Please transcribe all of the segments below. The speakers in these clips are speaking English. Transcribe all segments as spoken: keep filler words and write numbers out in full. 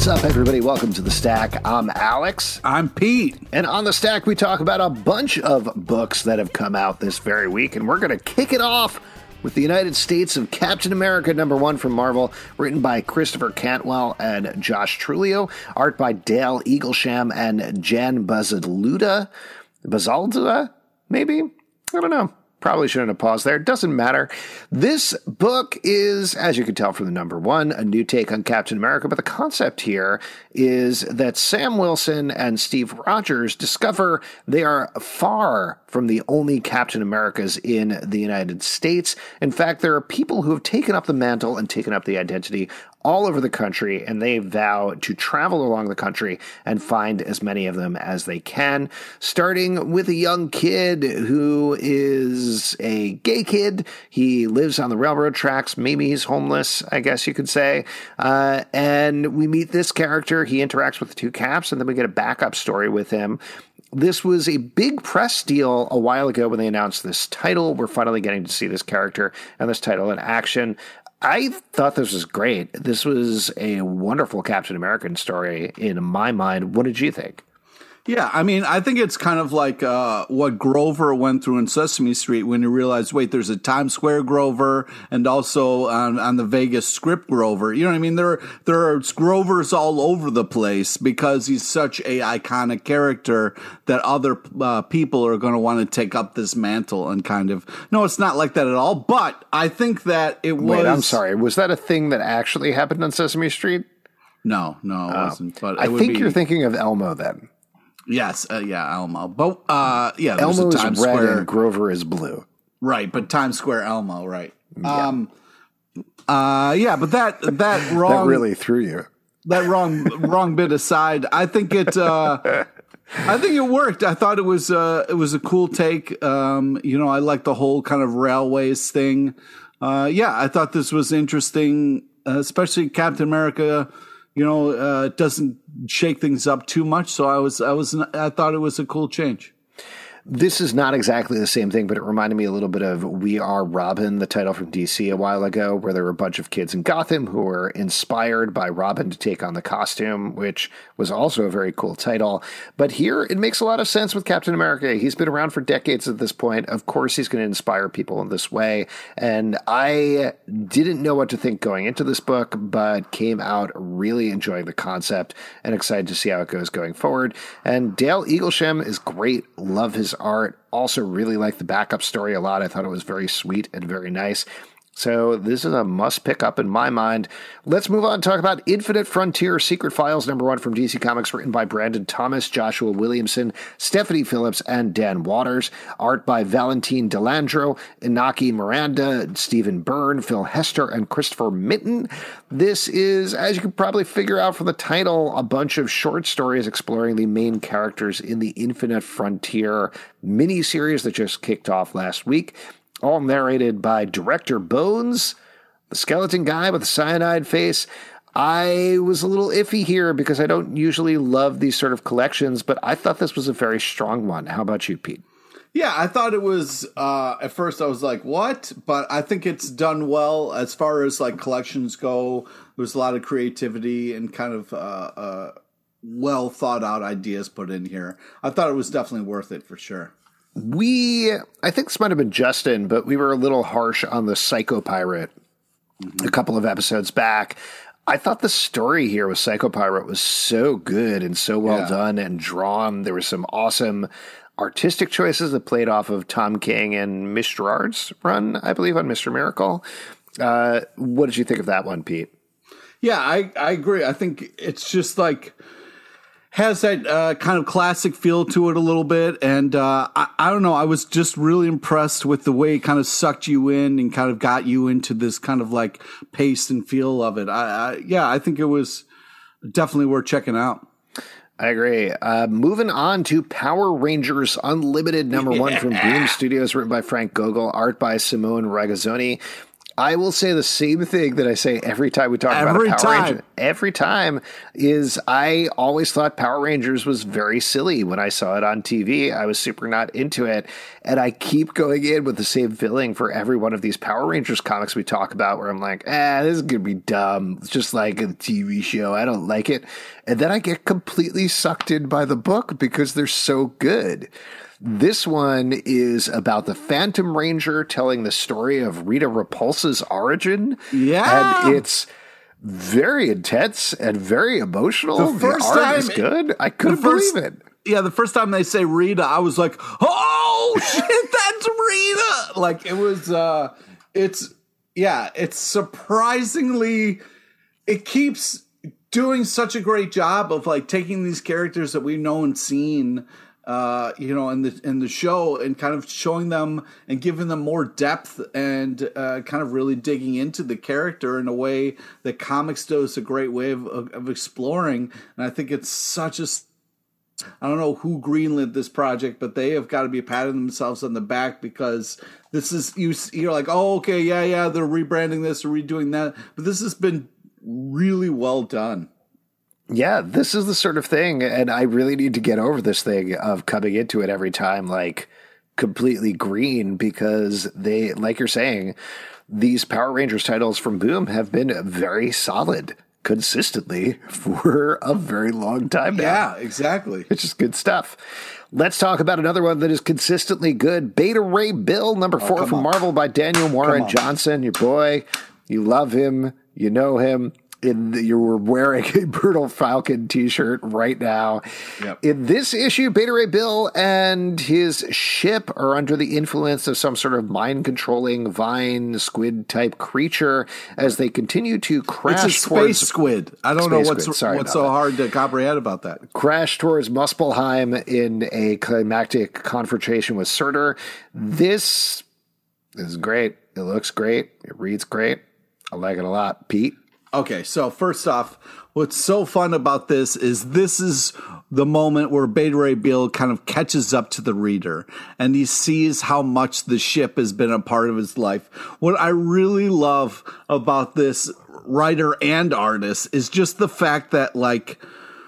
What's up, everybody? Welcome to The Stack. I'm Alex. I'm Pete. And on The Stack, we talk about a bunch of books that have come out this very week, and we're going to kick it off with The United States of Captain America, number one from Marvel, written by Christopher Cantwell and Josh Trulio, art by Dale Eaglesham and Jan Bazalda. Bazalda, maybe? I don't know. Probably shouldn't have paused there. Doesn't matter. This book is, as you can tell from the number one, a new take on Captain America. But the concept here is that Sam Wilson and Steve Rogers discover they are far from the only Captain Americas in the United States. In fact, there are people who have taken up the mantle and taken up the identity all over the country, and they vow to travel along the country and find as many of them as they can, starting with a young kid who is a gay kid. He lives on the railroad tracks. Maybe he's homeless, I guess you could say. Uh, and we meet this character. He interacts with the two Caps, and then we get a backup story with him. This was a big press deal a while ago when they announced this title. We're finally getting to see this character and this title in action. I thought this was great. This was a wonderful Captain American story in my mind. What did you think? Yeah, I mean, I think it's kind of like uh, what Grover went through in Sesame Street when he realized, wait, there's a Times Square Grover and also on, on the Vegas Strip Grover. You know what I mean? There, there are Grovers all over the place because he's such a iconic character that other uh, people are going to want to take up this mantle and kind of. No, it's not like that at all. But I think that it was. Wait, I'm sorry. Was that a thing that actually happened on Sesame Street? No, no, it uh, wasn't. But I it would think be, you're thinking of Elmo then. Yes, uh, yeah, Elmo. But uh, yeah, Elmo is Times red Square. and Grover is blue. Right, but Times Square Elmo, right? Yeah. Um, uh, yeah, but that that wrong that really threw you. That wrong wrong bit aside, I think it. Uh, I think it worked. I thought it was uh, it was a cool take. Um, you know, I like the whole kind of railways thing. Uh, yeah, I thought this was interesting, uh, especially Captain America. You know, uh, it doesn't shake things up too much. So I was, I was, I thought it was a cool change. This is not exactly the same thing, but it reminded me a little bit of We Are Robin, the title from D C a while ago, where there were a bunch of kids in Gotham who were inspired by Robin to take on the costume, which was also a very cool title. But here, it makes a lot of sense with Captain America. He's been around for decades at this point. Of course, he's going to inspire people in this way. And I didn't know what to think going into this book, but came out really enjoying the concept and excited to see how it goes going forward. And Dale Eaglesham is great. Love his art. Also really like the backup story a lot. I thought it was very sweet and very nice. So this is a must pick up in my mind. Let's move on and talk about Infinite Frontier Secret Files, number one from D C Comics, written by Brandon Thomas, Joshua Williamson, Stephanie Phillips, and Dan Waters. Art by Valentin Delandro, Inaki Miranda, Stephen Byrne, Phil Hester, and Christopher Mitten. This is, as you can probably figure out from the title, a bunch of short stories exploring the main characters in the Infinite Frontier miniseries that just kicked off last week. All narrated by Director Bones, the skeleton guy with the cyanide face. I was a little iffy here because I don't usually love these sort of collections, but I thought this was a very strong one. How about you, Pete? Yeah, I thought it was, uh, at first I was like, what? But I think it's done well as far as like collections go. There's a lot of creativity and kind of uh, uh, well thought out ideas put in here. I thought it was definitely worth it for sure. We, I think this might have been Justin, but we were a little harsh on the Psycho Pirate mm-hmm. a couple of episodes back. I thought the story here with Psycho Pirate was so good and so well yeah. done and drawn. There were some awesome artistic choices that played off of Tom King and Miz Gerard's run, I believe, on Mister Miracle. Uh, what did you think of that one, Pete? Yeah, I, I agree. I think it's just like has that uh, kind of classic feel to it a little bit. And uh, I, I don't know, I was just really impressed with the way it kind of sucked you in and kind of got you into this kind of like pace and feel of it. I, I yeah, I think it was definitely worth checking out. I agree. Uh, moving on to Power Rangers Unlimited, number yeah. one from Boom Studios, written by Frank Gogol, art by Simone Ragazzoni. I will say the same thing that I say every time we talk Every about a Power time. Ranger. Every time is I always thought Power Rangers was very silly when I saw it on T V. I was super not into it. And I keep going in with the same feeling for every one of these Power Rangers comics we talk about where I'm like, ah, this is going to be dumb. It's just like a T V show. I don't like it. And then I get completely sucked in by the book because they're so good. This one is about the Phantom Ranger telling the story of Rita Repulsa's origin. Yeah. And it's very intense and very emotional. The first the art time is good. I couldn't first, believe it. Yeah, the first time they say Rita, I was like, oh, shit, that's Rita. Like, it was, uh, it's, yeah, it's surprisingly, it keeps doing such a great job of, like, taking these characters that we've known and seen, Uh, you know, in the in the show, and kind of showing them and giving them more depth, and uh, kind of really digging into the character in a way that comics does a great way of, of, of exploring. And I think it's such a, I don't know who greenlit this project, but they have got to be patting themselves on the back, because this is, you, you're like, oh, okay, yeah, yeah, they're rebranding this or redoing that, but this has been really well done. Yeah, this is the sort of thing, and I really need to get over this thing of coming into it every time like completely green, because they, like you're saying, these Power Rangers titles from Boom have been very solid consistently for a very long time now. Yeah, exactly. It's just good stuff. Let's talk about another one that is consistently good. Beta Ray Bill, number four oh, from on. Marvel by Daniel Warren Johnson. Your boy, you love him, you know him. In the, you're wearing a Brutal Falcon t-shirt right now. Yep. In this issue, Beta Ray Bill and his ship are under the influence of some sort of mind-controlling vine squid-type creature as they continue to crash it's a towards... space squid. I don't know what's, what's so that. hard to comprehend about that. Crash towards Muspelheim in a climactic confrontation with Surtur. This is great. It looks great. It reads great. I like it a lot. Pete? Okay, so first off, what's so fun about this is this is the moment where Beta Ray Bill kind of catches up to the reader, and he sees how much the ship has been a part of his life. What I really love about this writer and artist is just the fact that, like,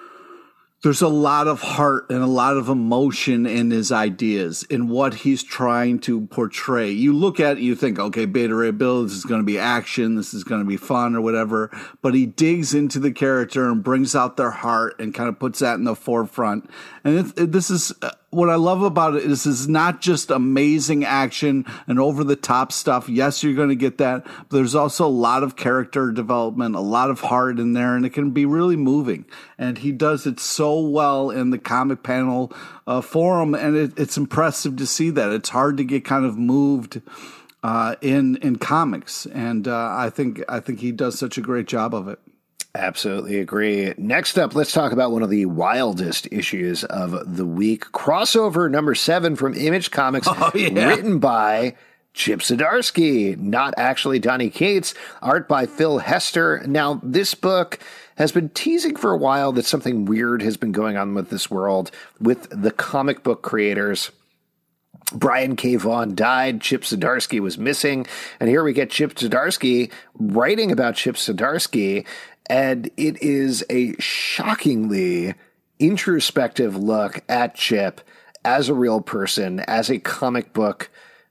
there's a lot of heart and a lot of emotion in his ideas, in what he's trying to portray. You look at it, you think, okay, Beta Ray Bill, this is going to be action, this is going to be fun or whatever. But he digs into the character and brings out their heart and kind of puts that in the forefront. And it, it, this is uh, what I love about it. This is not just amazing action and over the top stuff. Yes, you're going to get that, but there's also a lot of character development, a lot of heart in there, and it can be really moving. And he does it so well in the comic panel uh, forum, and it, it's impressive to see that. It's hard to get kind of moved uh, in in comics, and uh, I think I think he does such a great job of it. Absolutely agree. Next up, let's talk about one of the wildest issues of the week. Crossover number seven from Image Comics, oh, yeah. written by Chip Zdarsky, not actually Donny Cates, art by Phil Hester. Now, this book has been teasing for a while that something weird has been going on with this world, with the comic book creators. Brian K. Vaughan died, Chip Zdarsky was missing, and here we get Chip Zdarsky writing about Chip Zdarsky, and it is a shockingly introspective look at Chip as a real person, as a comic book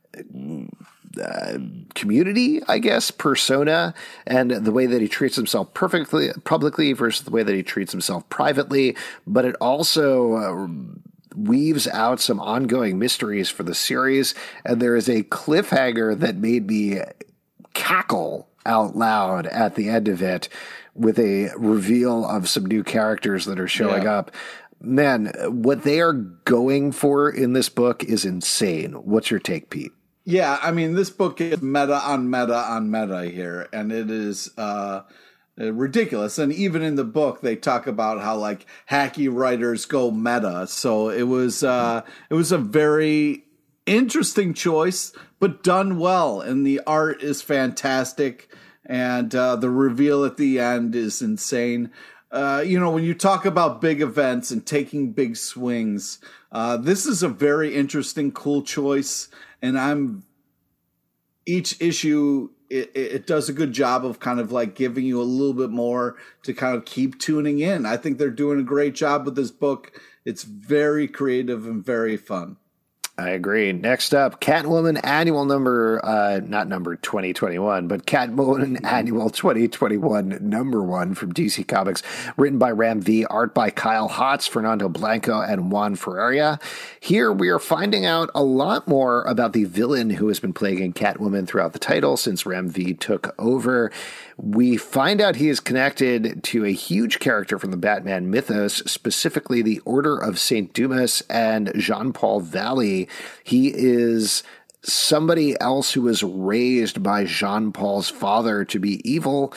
uh, community, I guess, persona, and the way that he treats himself perfectly publicly versus the way that he treats himself privately. But it also uh, weaves out some ongoing mysteries for the series, and there is a cliffhanger that made me cackle out loud at the end of it, with a reveal of some new characters that are showing yeah. up. Man, what they are going for in this book is insane. What's your take, Pete? Yeah, I mean, this book is meta on meta on meta here, and it is uh, ridiculous. And even in the book, they talk about how, like, hacky writers go meta. So it was uh, it was a very interesting choice, but done well. And the art is fantastic. And uh, the reveal at the end is insane. Uh, you know, when you talk about big events and taking big swings, uh, this is a very interesting, cool choice. And I'm each issue it, it does a good job of kind of like giving you a little bit more to kind of keep tuning in. I think they're doing a great job with this book. It's very creative and very fun. I agree. Next up, Catwoman Annual number, uh, not number twenty twenty-one, but Catwoman Annual twenty twenty-one number one from D C Comics, written by Ram V, art by Kyle Hotz, Fernando Blanco, and Juan Ferreira. Here we are finding out a lot more about the villain who has been plaguing Catwoman throughout the title since Ram V took over. We find out he is connected to a huge character from the Batman mythos, specifically the Order of Saint Dumas and Jean-Paul Valley. He is somebody else who was raised by Jean-Paul's father to be evil.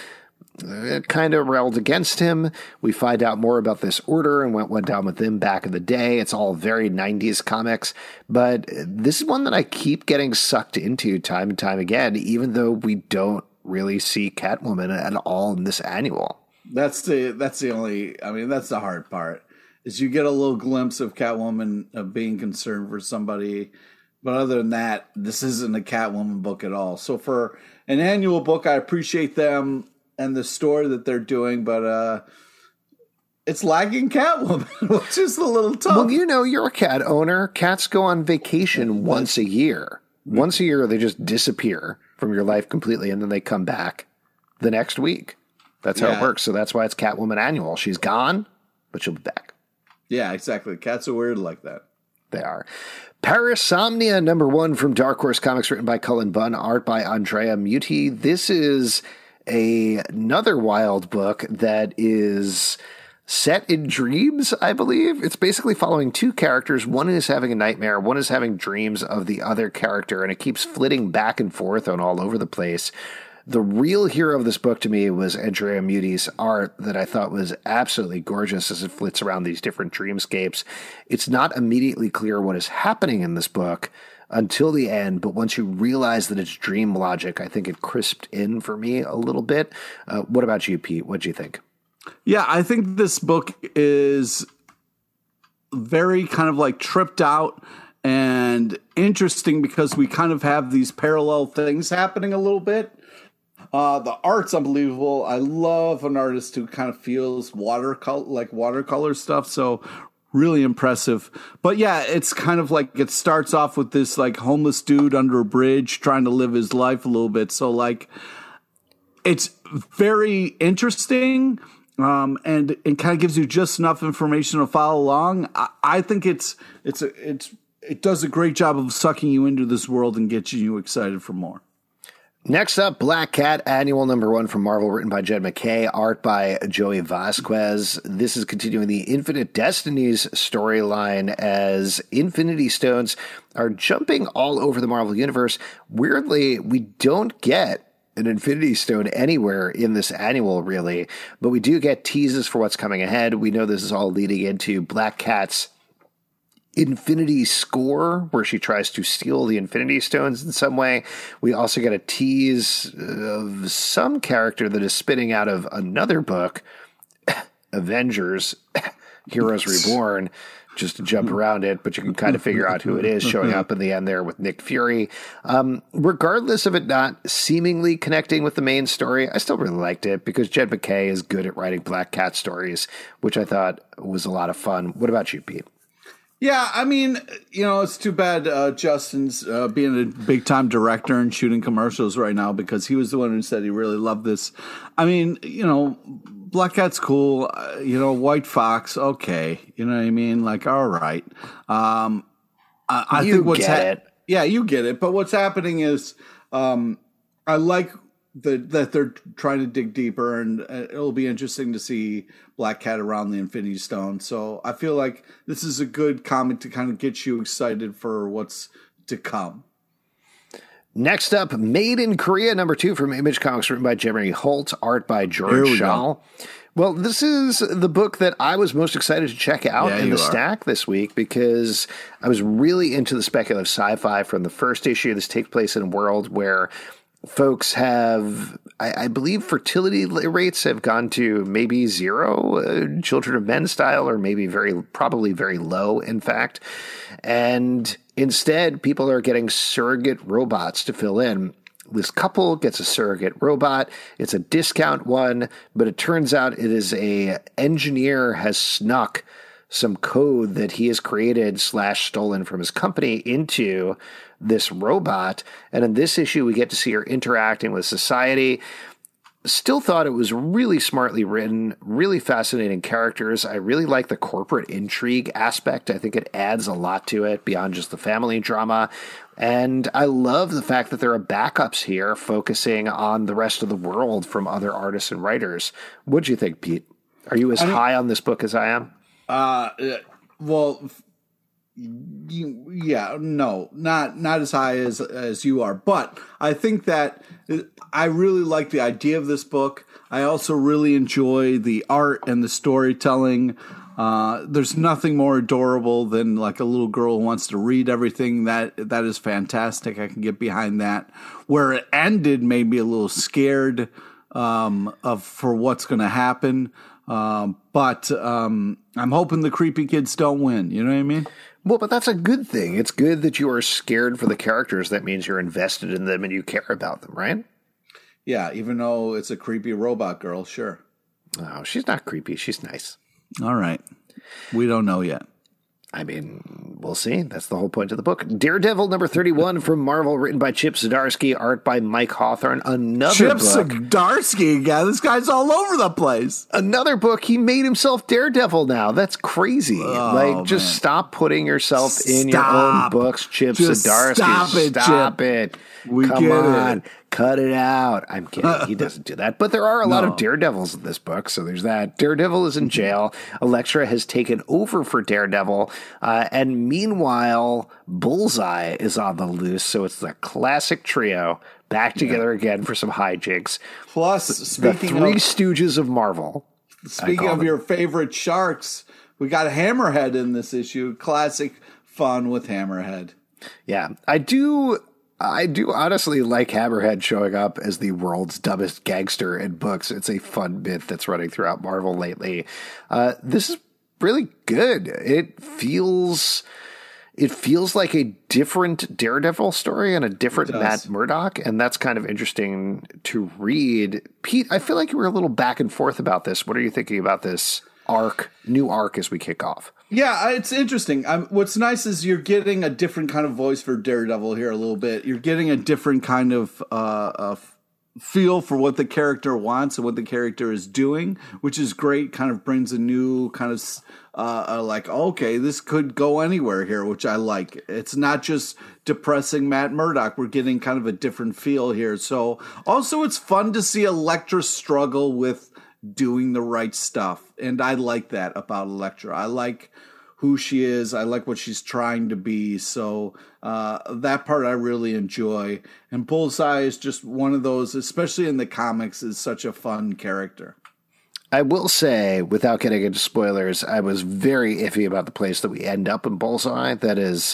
It kind of railed against him. We find out more about this order and what went down with them back in the day. It's all very nineties comics, but this is one that I keep getting sucked into time and time again, even though we don't really see Catwoman at all in this annual. That's the that's the only, I mean, that's the hard part, is you get a little glimpse of Catwoman of being concerned for somebody. But other than that, this isn't a Catwoman book at all. So for an annual book, I appreciate them and the story that they're doing, but uh, it's lacking Catwoman, which is a little tough. Well, you know, you're a cat owner. Cats go on vacation once a year. Once a year, they just disappear from your life completely, and then they come back the next week. That's how yeah. it works. So that's why it's Catwoman Annual. She's gone, but she'll be back. Yeah, exactly. Cats are weird like that. They are. Parasomnia, number one from Dark Horse Comics, written by Cullen Bunn, art by Andrea Muti. This is a, another wild book that is set in dreams, I believe. It's basically following two characters. One is having a nightmare. One is having dreams of the other character, and it keeps flitting back and forth on all over the place. The real hero of this book to me was Andrea Muti's art that I thought was absolutely gorgeous as it flits around these different dreamscapes. It's not immediately clear what is happening in this book until the end, but once you realize that it's dream logic, I think it crisped in for me a little bit. Uh, what about you, Pete? What do you think? Yeah, I think this book is very kind of like tripped out and interesting because we kind of have these parallel things happening a little bit. Uh, the art's unbelievable. I love an artist who kind of feels watercolor, like watercolor stuff. So really impressive. But yeah, it's kind of like it starts off with this like homeless dude under a bridge trying to live his life a little bit. So like it's very interesting. Um, and it kind of gives you just enough information to follow along. I, I think it's it's a, it's it does a great job of sucking you into this world and getting you excited for more. Next up, Black Cat, Annual number one from Marvel, written by Jed MacKay, art by Joey Vasquez. This is continuing the Infinite Destinies storyline as Infinity Stones are jumping all over the Marvel Universe. Weirdly, we don't get an Infinity Stone anywhere in this annual, really, but we do get teases for what's coming ahead. We know this is all leading into Black Cat's Infinity Score, where she tries to steal the Infinity Stones in some way. We also get a tease of some character that is spinning out of another book, Avengers, Heroes Reborn, just to jump around it, but you can kind of figure out who it is showing up in the end there with Nick Fury. Um, regardless of it not seemingly connecting with the main story, I still really liked it because Jed MacKay is good at writing Black Cat stories, which I thought was a lot of fun. What about you, Pete? Yeah, I mean, you know, it's too bad uh, Justin's uh, being a big-time director and shooting commercials right now because he was the one who said he really loved this. I mean, you know, Black Cat's cool. Uh, you know, White Fox, okay. You know what I mean? Like, all right. Um, I, I you think what's get ha- it. Yeah, you get it. But what's happening is um, I like the, that they're trying to dig deeper, and uh, it'll be interesting to see Black Cat around the Infinity Stone. So I feel like this is a good comic to kind of get you excited for what's to come. Next up, Made in Korea, number two from Image Comics, written by Jeremy Holt, art by George Schall. Well, this is the book that I was most excited to check out yeah, in the are. stack this week because I was really into the speculative sci-fi from the first issue. This takes place in a world where folks have, I, I believe, fertility rates have gone to maybe zero, uh, Children of Men style, or maybe very, probably very low, in fact. And instead, people are getting surrogate robots to fill in. this couple gets a surrogate robot. It's a discount one, but it turns out it is a engineer has snuck some code that he has created slash stolen from his company into this robot. And in this issue, we get to see her interacting with society. Still thought it was really smartly written, really fascinating characters. I really like the corporate intrigue aspect. I think it adds a lot to it beyond just the family drama. And I love the fact that there are backups here focusing on the rest of the world from other artists and writers. What'd you think, Pete? Are you as I mean, high on this book as I am? Uh, well, you, yeah, no, not not as high as as you are, but I think that I really like the idea of this book. I also really enjoy the art and the storytelling. Uh, there's nothing more adorable than like a little girl who wants to read everything. That that is fantastic. I can get behind that. Where it ended made me a little scared um, of for what's going to happen. Um, but um, I'm hoping the creepy kids don't win. You know what I mean? Well, but that's a good thing. It's good that you are scared for the characters. That means you're invested in them and you care about them, right? Yeah, even though it's a creepy robot girl, sure. Oh, she's not creepy. She's nice. All right. We don't know yet. I mean, we'll see. That's the whole point of the book. Daredevil number thirty-one from Marvel, written by Chip Zdarsky, art by Mike Hawthorne. Another Chip book. Zdarsky, yeah, this guy's all over the place. Another book. He made himself Daredevil now. That's crazy. Oh, like, just man. stop putting yourself Stop. in your own books, Chip Just Zdarsky. Stop it, Stop Chip. it. We Come get on. it. Cut it out. I'm kidding. He doesn't do that. But there are a lot No. of Daredevils in this book, so there's that. Daredevil is in jail. Elektra has taken over for Daredevil. Uh, and meanwhile, Bullseye is on the loose, so it's the classic trio back together yeah. again for some hijinks. Plus, the speaking Three of, Stooges of Marvel. Speaking of them. your favorite sharks, we got Hammerhead in this issue. Classic fun with Hammerhead. Yeah, I do... I do honestly like Hammerhead showing up as the world's dumbest gangster in books. It's a fun bit that's running throughout Marvel lately. Uh, this is really good. It feels it feels like a different Daredevil story and a different Matt Murdock, and that's kind of interesting to read. Pete, I feel like you were a little back and forth about this. What are you thinking about this arc, new arc as we kick off? Yeah, it's interesting. Um, what's nice is you're getting a different kind of voice for Daredevil here a little bit. You're getting a different kind of uh, uh, feel for what the character wants and what the character is doing, which is great. Kind of brings a new kind of uh, uh, like, okay, this could go anywhere here, which I like. It's not just depressing Matt Murdock. We're getting kind of a different feel here. So also it's fun to see Elektra struggle with doing the right stuff. And I like that about Elektra. I like who she is. I like what she's trying to be. So uh, that part I really enjoy. And Bullseye is just one of those, especially in the comics, is such a fun character. I will say, without getting into spoilers, I was very iffy about the place that we end up in Bullseye. That is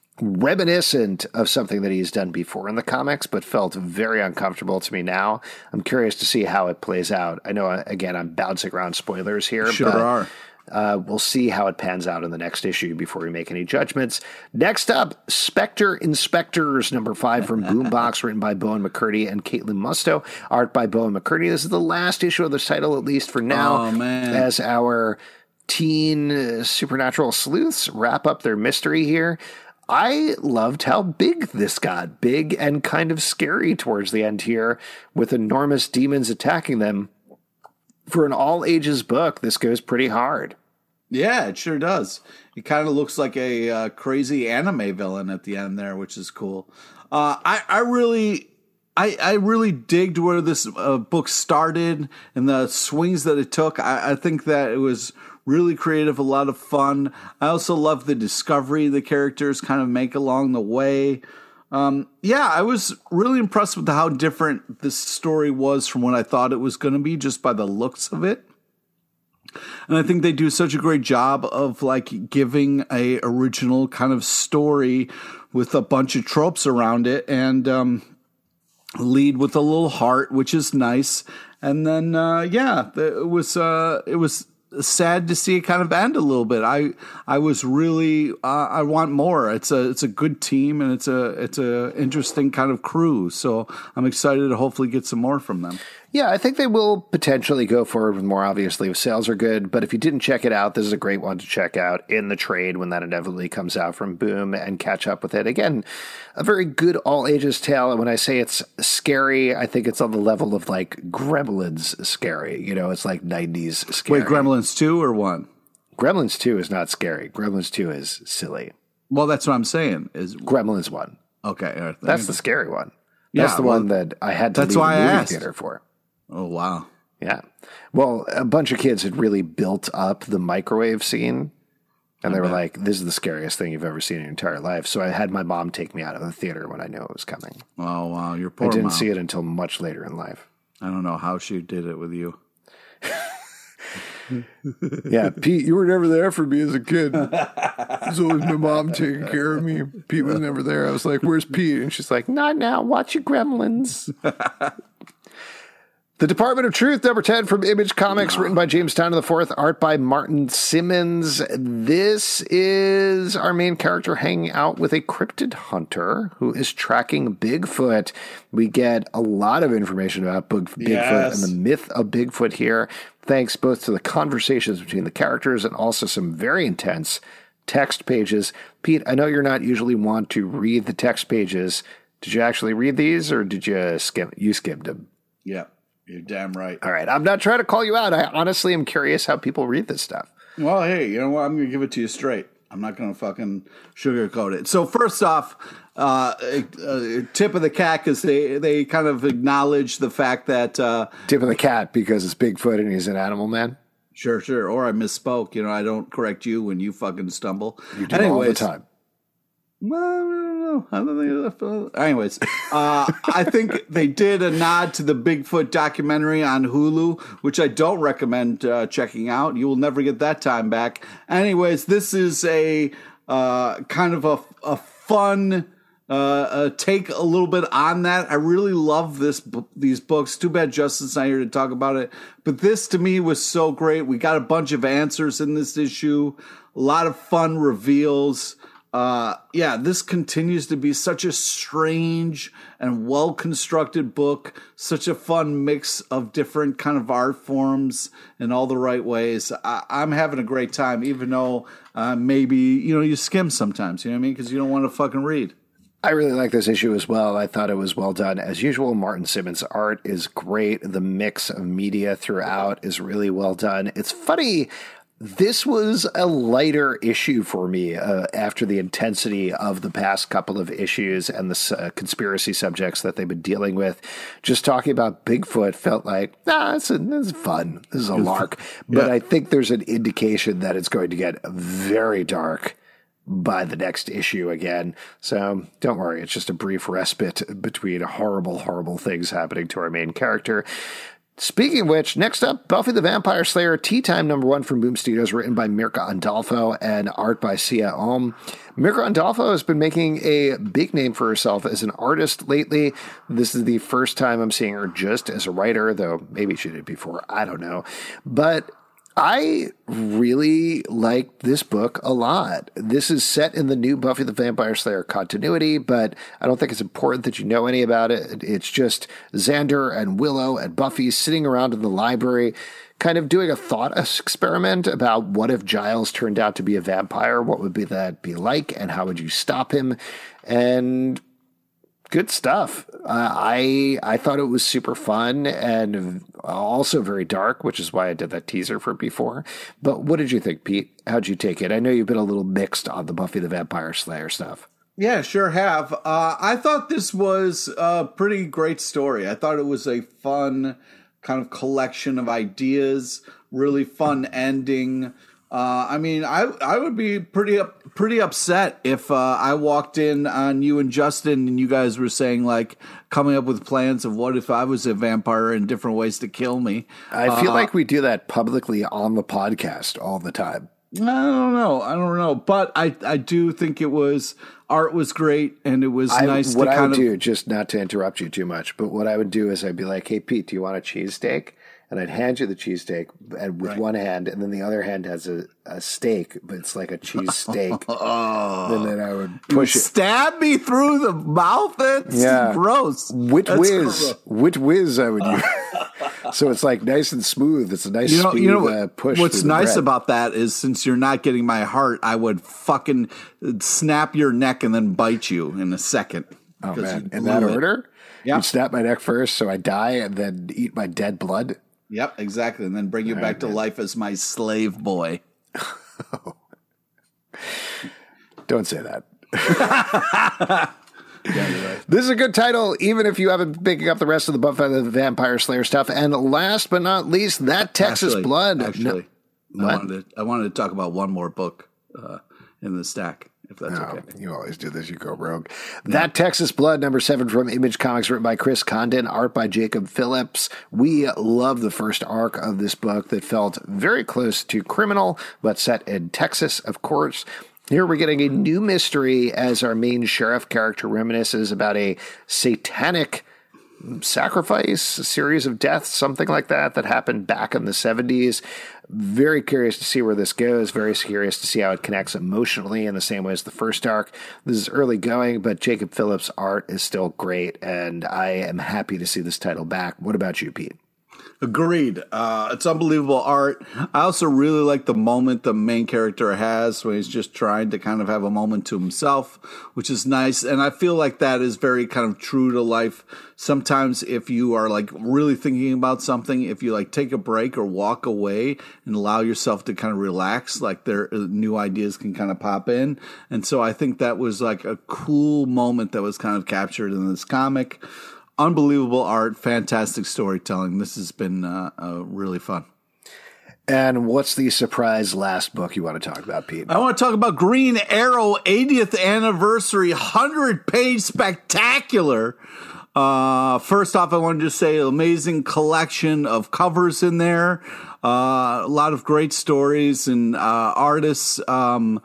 reminiscent of something that he's done before in the comics, but felt very uncomfortable to me now. I'm curious to see how it plays out. I know, again, I'm bouncing around spoilers here. Sure but, are. Uh, we'll see how it pans out in the next issue before we make any judgments. Next up, Spectre Inspectors, number five from Boombox, written by Bowen McCurdy and Caitlin Musto. Art by Bowen McCurdy. This is the last issue of the title, at least for now, oh, man. as our teen uh, supernatural sleuths wrap up their mystery here. I loved how big this got. Big and kind of scary towards the end here, with enormous demons attacking them. For an all-ages book, this goes pretty hard. Yeah, it sure does. It kind of looks like a uh, crazy anime villain at the end there, which is cool. Uh, I, I really... I, I really digged where this uh, book started and the swings that it took. I, I think that it was really creative, a lot of fun. I also love the discovery the characters kind of make along the way. Um, yeah, I was really impressed with how different this story was from what I thought it was going to be just by the looks of it. And I think they do such a great job of like giving a original kind of story with a bunch of tropes around it, and um, lead with a little heart, which is nice. And then, uh, yeah, it was, uh, it was, sad to see it kind of end a little bit. I I was really uh, I want more. It's a it's a good team and it's a it's a interesting kind of crew. So I'm excited to hopefully get some more from them. Yeah, I think they will potentially go forward with more, obviously, if sales are good. But if you didn't check it out, this is a great one to check out in the trade when that inevitably comes out from Boom and catch up with it. Again, a very good all-ages tale. And when I say it's scary, I think it's on the level of, like, Gremlins scary. You know, it's like nineties scary. Wait, Gremlins two or one? Gremlins two is not scary. Gremlins two is silly. Well, that's what I'm saying. Is Gremlins one. Okay. All right, that's the scary one. That's yeah, the well, one that I had to that's leave why the movie I asked. theater for. Oh, wow. Yeah. Well, a bunch of kids had really built up the microwave scene, and they were like, this is the scariest thing you've ever seen in your entire life. So I had my mom take me out of the theater when I knew it was coming. Oh, wow. Your poor I didn't mom. see it until much later in life. I don't know how she did it with you. Yeah, Pete, you were never there for me as a kid. It was always my mom taking care of me. Pete was never there. I was like, where's Pete? And she's like, not now. Watch your Gremlins. The Department of Truth, number ten from Image Comics, written by James Tynion the fourth, art by Martin Simmons. This is our main character hanging out with a cryptid hunter who is tracking Bigfoot. We get a lot of information about Bigfoot Yes. and the myth of Bigfoot here, thanks both to the conversations between the characters and also some very intense text pages. Pete, I know you're not usually want to read the text pages. Did you actually read these, or did you skim? You skimmed them. Yeah. You're damn right. All right. I'm not trying to call you out. I honestly am curious how people read this stuff. Well, hey, you know what? I'm going to give it to you straight. I'm not going to fucking sugarcoat it. So first off, uh, a, a tip of the cat because they, they kind of acknowledge the fact that... Uh, Tip of the cat because it's Bigfoot and he's an animal man. Sure, sure. Or I misspoke. You know, I don't correct you when you fucking stumble. You do all the time. Well, I don't know. I don't think. Anyways, uh, I think they did a nod to the Bigfoot documentary on Hulu, which I don't recommend uh, checking out. You will never get that time back. Anyways, this is a uh, kind of a, a fun uh, uh, take a little bit on that. I really love this these books. Too bad Justin's not here to talk about it. But this to me was so great. We got a bunch of answers in this issue. A lot of fun reveals. Uh, yeah, this continues to be such a strange and well-constructed book, such a fun mix of different kind of art forms in all the right ways. I, I'm having a great time, even though uh, maybe, you know, you skim sometimes, you know what I mean? Because you don't want to fucking read. I really like this issue as well. I thought it was well done. As usual, Martin Simmons' art is great. The mix of media throughout is really well done. It's funny. This was a lighter issue for me uh, after the intensity of the past couple of issues and the uh, conspiracy subjects that they've been dealing with. Just talking about Bigfoot felt like, nah, this is, this is fun. This is a lark. But Yeah. I think there's an indication that it's going to get very dark by the next issue again. So don't worry. It's just a brief respite between horrible, horrible things happening to our main character. Speaking of which, next up, Buffy the Vampire Slayer Tea Time number one from Boom Studios, written by Mirka Andolfo and art by Sia Ohm. Mirka Andolfo has been making a big name for herself as an artist lately. This is the first time I'm seeing her just as a writer, though maybe she did before. I don't know. But I really like this book a lot. This is set in the new Buffy the Vampire Slayer continuity, but I don't think it's important that you know any about it. It's just Xander and Willow and Buffy sitting around in the library, kind of doing a thought experiment about what if Giles turned out to be a vampire? What would be that be like, and how would you stop him? And good stuff. Uh, I I thought it was super fun and also very dark, which is why I did that teaser for before. But what did you think, Pete? How'd you take it? I know you've been a little mixed on the Buffy the Vampire Slayer stuff. Yeah, sure have. Uh, I thought this was a pretty great story. I thought it was a fun kind of collection of ideas, really fun ending. Uh, I mean, I I would be pretty up, pretty upset if uh, I walked in on you and Justin and you guys were saying, like, coming up with plans of what if I was a vampire and different ways to kill me. I feel uh, like we do that publicly on the podcast all the time. I don't know. I don't know. But I, I do think it was, art was great and it was I, nice what to I kind would of. do, just not to interrupt you too much, but what I would do is I'd be like, hey, Pete, do you want a cheesesteak? and I'd hand you the cheesesteak and with right. one hand, and then the other hand has a, a steak, but it's like a cheese steak. Oh. And then I would push you it. Stab me through the mouth? That's yeah. gross. Wit That's whiz. gross. Wit whiz I would use. So it's like nice and smooth. It's a nice you know, smooth you know, uh, push. What's nice bread. about that is since you're not getting my heart, I would fucking snap your neck and then bite you in a second. Oh, man. In that it. order? Yep. You'd snap my neck first so I die and then eat my dead blood? Yep, exactly. And then bring you All back right, to man. life as my slave boy. Don't say that. Yeah, right. This is a good title, even if you haven't been picking up the rest of the Buffy the Vampire Slayer stuff. And last but not least, That Texas actually, Blood. Actually, no, I, wanted to, I wanted to talk about one more book uh, in the stack, if that's oh, okay. You always do this. You go rogue. No. That Texas Blood, number seven from Image Comics, written by Chris Condon, art by Jacob Phillips. We love the first arc of this book that felt very close to Criminal, but set in Texas, of course. Here we're getting a new mystery as our main sheriff character reminisces about a satanic sacrifice, a series of deaths, something like that, that happened back in the seventies. Very curious to see where this goes. Very curious to see how it connects emotionally in the same way as the first arc. This is early going, but Jacob Phillips' art is still great, and I am happy to see this title back. What about you, Pete? Agreed. Uh, it's unbelievable art. I also really like the moment the main character has when he's just trying to kind of have a moment to himself, which is nice. And I feel like that is very kind of true to life. Sometimes if you are like really thinking about something, if you like take a break or walk away and allow yourself to kind of relax, like there new ideas can kind of pop in. And so I think that was like a cool moment that was kind of captured in this comic. Unbelievable art, fantastic storytelling. This has been uh, uh, really fun. And what's the surprise last book you want to talk about, Pete? I want to talk about Green Arrow eightieth Anniversary, one hundred page spectacular. Uh, first off, I want to just say an amazing collection of covers in there. Uh, a lot of great stories and uh, artists. Um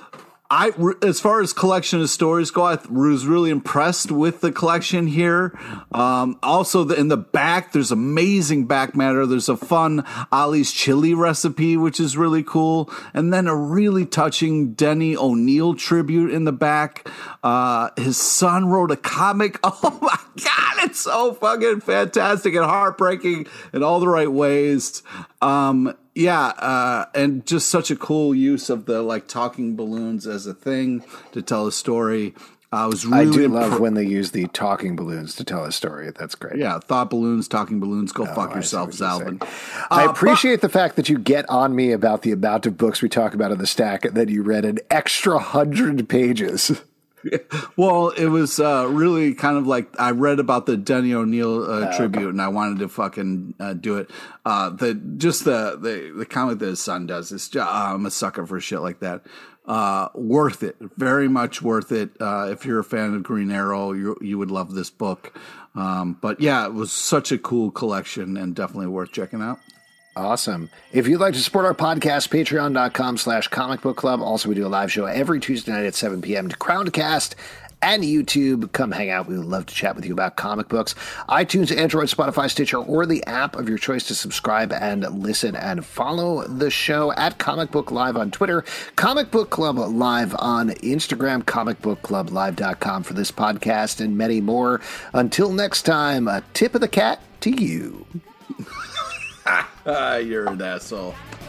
I, as far as collection of stories go, I was really impressed with the collection here. Um, also, the, in the back, there's amazing back matter. There's a fun Ollie's chili recipe, which is really cool. And then a really touching Denny O'Neil tribute in the back. Uh, his son wrote a comic. Oh my God, it's so fucking fantastic and heartbreaking in all the right ways. Um, Yeah, uh, and just such a cool use of the like talking balloons as a thing to tell a story. I was really I do imp- love when they use the talking balloons to tell a story. That's great. Yeah, thought balloons, talking balloons. Go oh, fuck yourself, Zalvin. I Uh, appreciate but- the fact that you get on me about the amount of books we talk about in the stack and that you read an extra hundred pages. Well, it was uh, really kind of like I read about the Denny O'Neil uh, oh, tribute, okay. and I wanted to fucking uh, do it. Uh, the just the, the the comic that his son does is just, uh, I'm a sucker for shit like that. Uh, worth it, very much worth it. Uh, if you're a fan of Green Arrow, you you would love this book. Um, but yeah, it was such a cool collection and definitely worth checking out. Awesome. If you'd like to support our podcast, patreon.com slash comic book club. Also, we do a live show every Tuesday night at seven p.m. to Crowdcast and YouTube. Come hang out. We would love to chat with you about comic books. iTunes, Android, Spotify, Stitcher, or the app of your choice to subscribe and listen and follow the show at Comic Book Live on Twitter, Comic Book Club Live on Instagram, comic book club live dot com for this podcast and many more. Until next time, a tip of the cat to you. Ah, you're an asshole.